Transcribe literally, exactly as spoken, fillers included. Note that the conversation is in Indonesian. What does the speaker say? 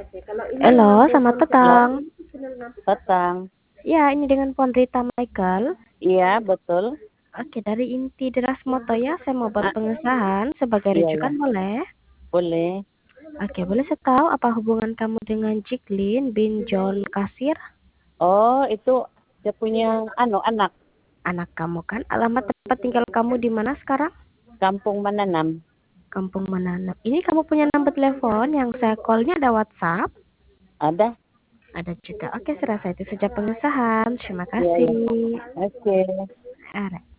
Halo, selamat Halo, petang. petang. Ya, ini dengan Pondrita Michael. Iya, betul. Oke, dari Inti Deras Moto ya, saya mau buat Ah, pengesahan sebagai iya, iya. rujukan boleh? Boleh. Oke, boleh saya tahu apa hubungan kamu dengan Jiklin bin John Kasir? Oh, itu dia punya anu anak Anak kamu kan? Alamat tempat tinggal kamu di mana sekarang? kampung menanam. Kampung Menanam. Ini kamu punya nomor telepon yang saya call-nya ada WhatsApp? Ada? Ada juga. Oke, saya rasa itu saja pengesahan. Terima Iya, iya. kasih. Oke. Alright.